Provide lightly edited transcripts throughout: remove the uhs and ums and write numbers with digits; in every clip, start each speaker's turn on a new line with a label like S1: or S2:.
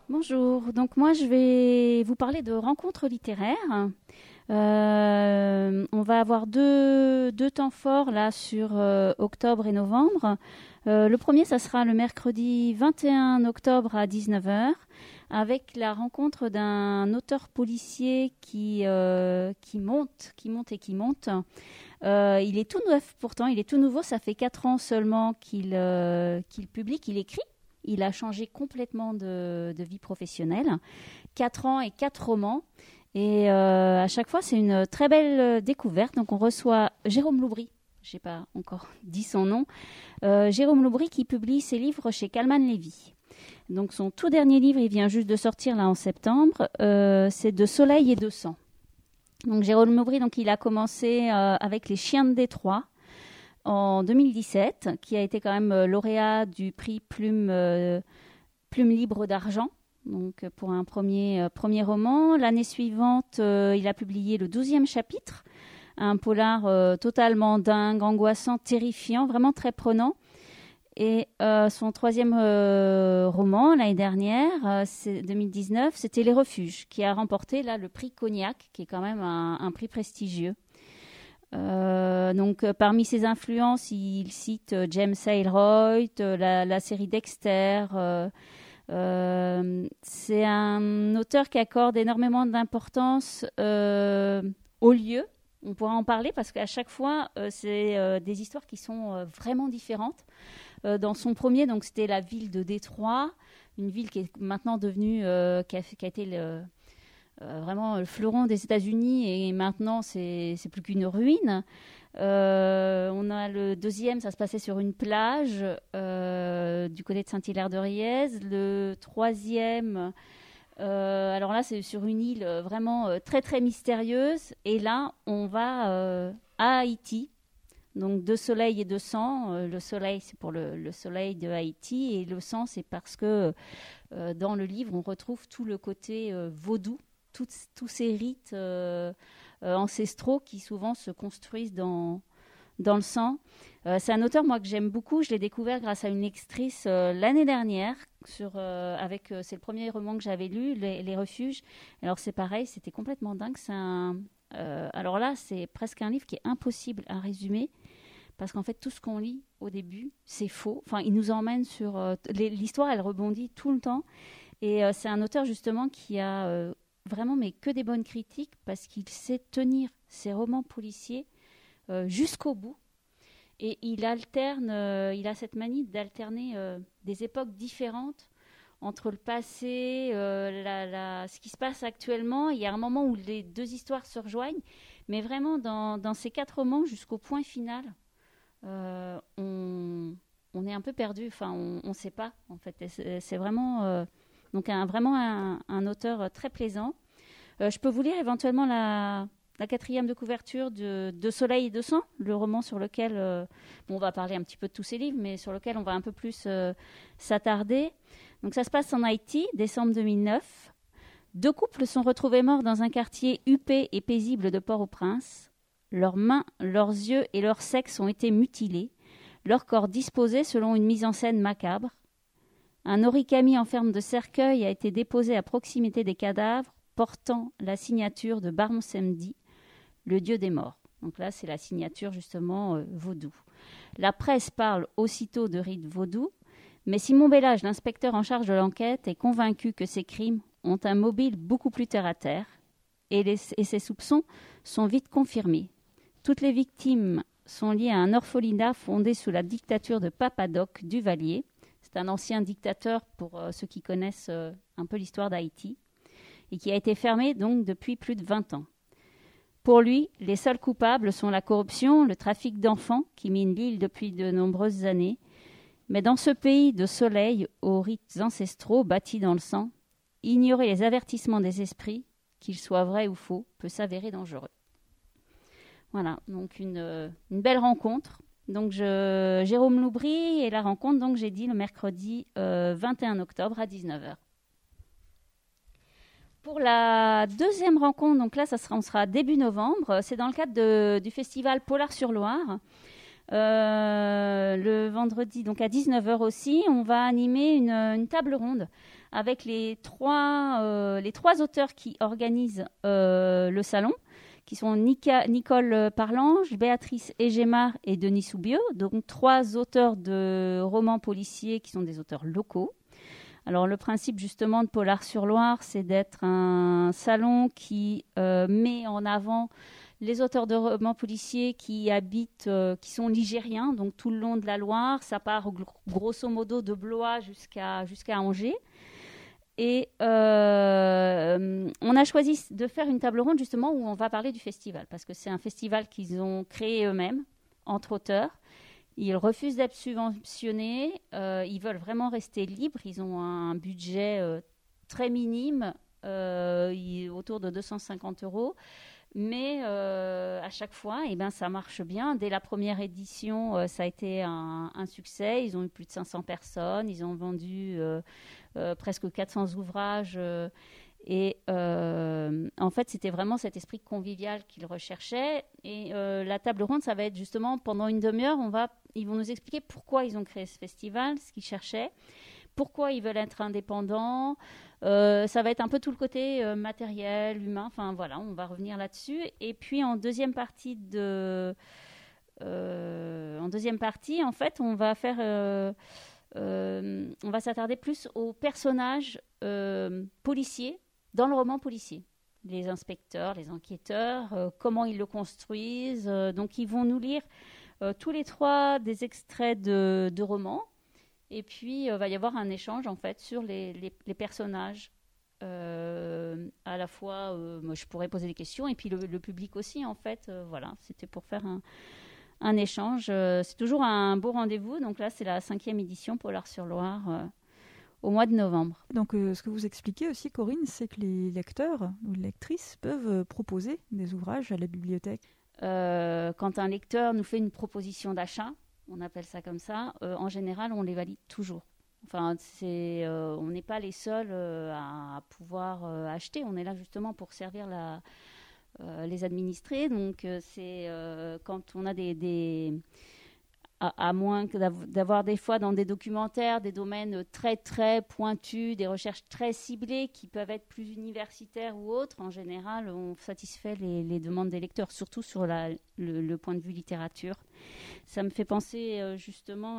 S1: Bonjour, donc moi je vais vous parler de rencontres littéraires. On va avoir deux temps forts là sur octobre et novembre. Le premier, ça sera le mercredi 21 octobre à 19 heures, avec la rencontre d'un auteur policier qui monte et qui monte. Il est tout neuf pourtant, il est tout nouveau, ça fait 4 ans seulement qu'il publie, qu'il écrit. Il a changé complètement de vie professionnelle. 4 ans et 4 romans. Et à chaque fois, c'est une très belle découverte. Donc, on reçoit Jérôme Loubry. Je n'ai pas encore dit son nom. Jérôme Loubry qui publie ses livres chez Calman Lévy. Donc, son tout dernier livre, il vient juste de sortir là en septembre. C'est De soleil et de sang. Donc, Jérôme Loubry, donc, il a commencé avec Les Chiens de Détroit en 2017, qui a été quand même lauréat du prix Plume Libre d'Argent, donc pour un premier roman. L'année suivante, il a publié le 12e chapitre, un polar totalement dingue, angoissant, terrifiant, vraiment très prenant. Et son troisième roman, l'année dernière, c'est 2019, c'était Les Refuges, qui a remporté là, le prix Cognac, qui est quand même un prix prestigieux. Donc, parmi ses influences, il cite James Aylroyd, la série Dexter. C'est un auteur qui accorde énormément d'importance au lieu. On pourra en parler parce qu'à chaque fois, c'est des histoires qui sont vraiment différentes. Dans son premier, donc, c'était la ville de Détroit, une ville qui est maintenant devenue, qui a été vraiment le fleuron des États-Unis, et maintenant c'est plus qu'une ruine. On a le deuxième, ça se passait sur une plage du côté de Saint-Hilaire-de-Riez. Le troisième, alors là c'est sur une île vraiment très très mystérieuse, et là on va à Haïti. Donc de soleil et de sang. Le soleil, c'est pour le soleil de Haïti, et le sang, c'est parce que dans le livre on retrouve tout le côté vaudou, tous ces rites ancestraux qui souvent se construisent dans le sang. C'est un auteur, moi, que j'aime beaucoup. Je l'ai découvert grâce à une lectrice l'année dernière. C'est le premier roman que j'avais lu, Les Refuges. Alors c'est pareil, c'était complètement dingue. Alors là, c'est presque un livre qui est impossible à résumer, parce qu'en fait, tout ce qu'on lit au début, c'est faux. Enfin, il nous emmène sur... l'histoire, elle rebondit tout le temps. Et c'est un auteur, justement, qui a... vraiment, mais que des bonnes critiques, parce qu'il sait tenir ses romans policiers jusqu'au bout. Et il alterne, il a cette manie d'alterner des époques différentes entre le passé, ce qui se passe actuellement. Il y a un moment où les deux histoires se rejoignent, mais vraiment dans ces 4 romans, jusqu'au point final, on est un peu perdu. Enfin, on ne sait pas, en fait. C'est vraiment... Donc vraiment un auteur très plaisant. Je peux vous lire éventuellement la 4e de couverture de Soleil et de sang, le roman sur lequel on va parler un petit peu de tous ces livres, mais sur lequel on va un peu plus s'attarder. Donc ça se passe en Haïti, décembre 2009. 2 couples sont retrouvés morts dans un quartier huppé et paisible de Port-au-Prince. Leurs mains, leurs yeux et leur sexe ont été mutilés, leurs corps disposés selon une mise en scène macabre. Un origami en forme de cercueil a été déposé à proximité des cadavres, portant la signature de Barmsemdi, le dieu des morts. Donc là, c'est la signature justement vaudou. La presse parle aussitôt de rites vaudou, mais Simon Bellage, l'inspecteur en charge de l'enquête, est convaincu que ces crimes ont un mobile beaucoup plus terre-à-terre, et ses soupçons sont vite confirmés. Toutes les victimes sont liées à un orphelinat fondé sous la dictature de Papadoc Duvalier. C'est un ancien dictateur, pour ceux qui connaissent un peu l'histoire d'Haïti, et qui a été fermé donc depuis plus de 20 ans. Pour lui, les seuls coupables sont la corruption, le trafic d'enfants qui mine l'île depuis de nombreuses années. Mais dans ce pays de soleil aux rites ancestraux bâtis dans le sang, ignorer les avertissements des esprits, qu'ils soient vrais ou faux, peut s'avérer dangereux. Voilà, donc une belle rencontre. Donc Jérôme Loubry, et la rencontre, donc j'ai dit le mercredi 21 octobre à 19h. Pour la deuxième rencontre, donc là on sera début novembre, c'est dans le cadre du festival Polar sur Loire. Le vendredi, donc à 19h aussi, on va animer une table ronde avec les trois auteurs qui organisent le salon, qui sont Nicole Parlange, Béatrice Egemar et Denis Soubieux, donc 3 auteurs de romans policiers qui sont des auteurs locaux. Alors le principe justement de Polar-sur-Loire, c'est d'être un salon qui met en avant les auteurs de romans policiers qui habitent, qui sont ligériens, donc tout le long de la Loire. Ça part grosso modo de Blois jusqu'à Angers. Et on a choisi de faire une table ronde justement où on va parler du festival, parce que c'est un festival qu'ils ont créé eux-mêmes, entre auteurs. Ils refusent d'être subventionnés, ils veulent vraiment rester libres, ils ont un budget très minime, autour de 250 €. Mais à chaque fois, ça marche bien. Dès la première édition, ça a été un succès. Ils ont eu plus de 500 personnes. Ils ont vendu presque 400 ouvrages. Et en fait, c'était vraiment cet esprit convivial qu'ils recherchaient. Et la table ronde, ça va être justement pendant une demi-heure, ils vont nous expliquer pourquoi ils ont créé ce festival, ce qu'ils cherchaient, pourquoi ils veulent être indépendants. Ça va être un peu tout le côté matériel, humain. Enfin voilà, on va revenir là-dessus. Et puis en deuxième partie, en fait, on va s'attarder plus aux personnages policiers dans le roman policier. Les inspecteurs, les enquêteurs, comment ils le construisent. Donc ils vont nous lire tous les 3 des extraits de romans. Et puis, il va y avoir un échange, en fait, sur les personnages. À la fois, moi, je pourrais poser des questions, et puis le public aussi, en fait. Voilà, c'était pour faire un échange. C'est toujours un beau rendez-vous. Donc là, c'est la 5e édition Polar-sur-Loire au mois de novembre.
S2: Donc, ce que vous expliquez aussi, Corinne, c'est que les lecteurs ou les lectrices peuvent proposer des ouvrages à la bibliothèque.
S1: Quand un lecteur nous fait une proposition d'achat, on appelle ça comme ça, en général, on les valide toujours. Enfin, on n'est pas les seuls à pouvoir acheter. On est là justement pour servir les administrés. Donc, c'est quand on a à moins que d'avoir des fois dans des documentaires des domaines très très pointus, des recherches très ciblées qui peuvent être plus universitaires ou autres, en général on satisfait les demandes des lecteurs, surtout sur le point de vue littérature. Ça me fait penser justement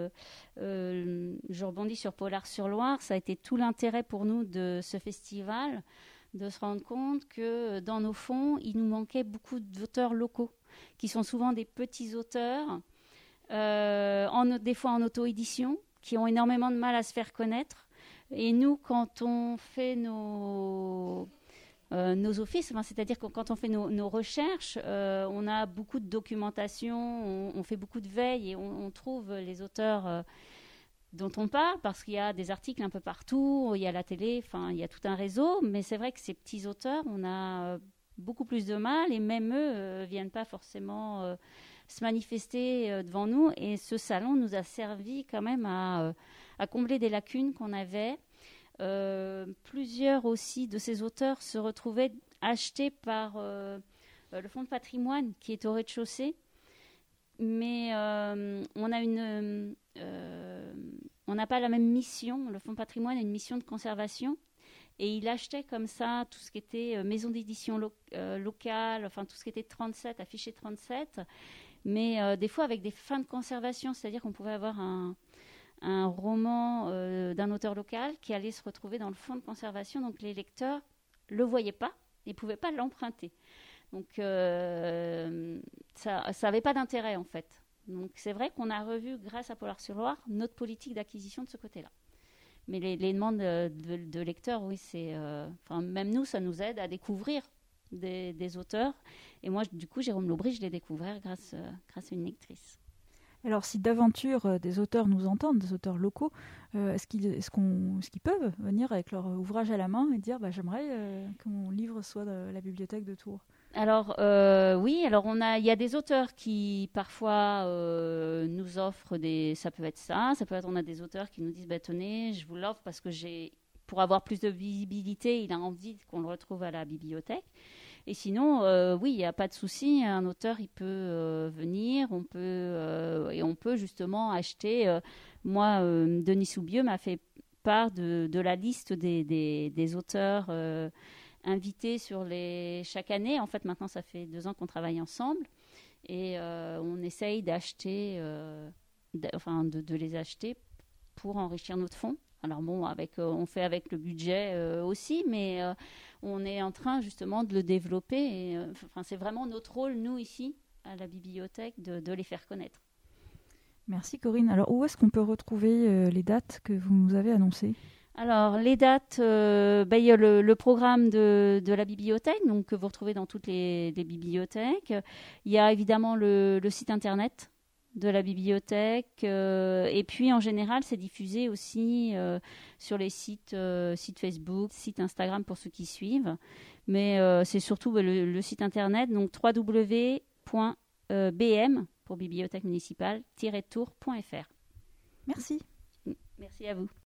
S1: je rebondis sur Polar-sur-Loire. Ça a été tout l'intérêt pour nous de ce festival, de se rendre compte que dans nos fonds il nous manquait beaucoup d'auteurs locaux qui sont souvent des petits auteurs, des fois en auto-édition, qui ont énormément de mal à se faire connaître. Et nous, quand on fait nos offices, c'est-à-dire que quand on fait nos recherches, on a beaucoup de documentation, on fait beaucoup de veille, et on trouve les auteurs dont on parle, parce qu'il y a des articles un peu partout, il y a la télé, enfin il y a tout un réseau. Mais c'est vrai que ces petits auteurs, on a beaucoup plus de mal, et même eux viennent pas forcément se manifester devant nous. Et ce salon nous a servi quand même à combler des lacunes qu'on avait. Plusieurs aussi de ces auteurs se retrouvaient achetés par le fonds de patrimoine qui est au rez-de-chaussée. Mais on n'a pas la même mission. Le fonds de patrimoine a une mission de conservation. Et il achetait comme ça tout ce qui était maison d'édition locale, enfin tout ce qui était 37, affiché 37. Mais des fois avec des fins de conservation, c'est-à-dire qu'on pouvait avoir un roman d'un auteur local qui allait se retrouver dans le fonds de conservation. Donc les lecteurs ne le voyaient pas et ne pouvaient pas l'emprunter. Donc ça n'avait pas d'intérêt en fait. Donc c'est vrai qu'on a revu, grâce à Polar-sur-Loire, notre politique d'acquisition de ce côté-là. Mais les demandes de lecteurs, oui, même nous, ça nous aide à découvrir des auteurs. Et moi, du coup, Jérôme Laubry, je l'ai découvert grâce à une lectrice.
S2: Alors, si d'aventure des auteurs nous entendent, des auteurs locaux, est-ce qu'ils peuvent venir avec leur ouvrage à la main et dire j'aimerais que mon livre soit de la bibliothèque de Tours?
S1: Alors oui, il y a des auteurs qui parfois nous offrent ça peut être ça peut être, on a des auteurs qui nous disent tenez, je vous l'offre parce que pour avoir plus de visibilité, il a envie qu'on le retrouve à la bibliothèque. Et sinon, oui, il n'y a pas de souci, un auteur il peut venir, on peut justement acheter. Moi, Denis Soubieux m'a fait part de la liste des auteurs invités chaque année. En fait, maintenant, ça fait 2 ans qu'on travaille ensemble et on essaye d'acheter, de les acheter pour enrichir notre fonds. Alors bon, on fait avec le budget aussi, mais on est en train justement de le développer. Et, c'est vraiment notre rôle, nous, ici, à la bibliothèque, de les faire connaître.
S2: Merci Corinne. Alors, où est-ce qu'on peut retrouver les dates que vous nous avez annoncées ?
S1: Alors, les dates, il y a le programme de la bibliothèque, donc, que vous retrouvez dans toutes les bibliothèques. Il y a évidemment le site internet de la bibliothèque. Et puis, en général, c'est diffusé aussi sur les sites Facebook, sites Instagram pour ceux qui suivent. Mais c'est surtout le site internet, donc www.bm, pour bibliothèque municipale-tour.fr.
S2: Merci.
S1: Merci à vous.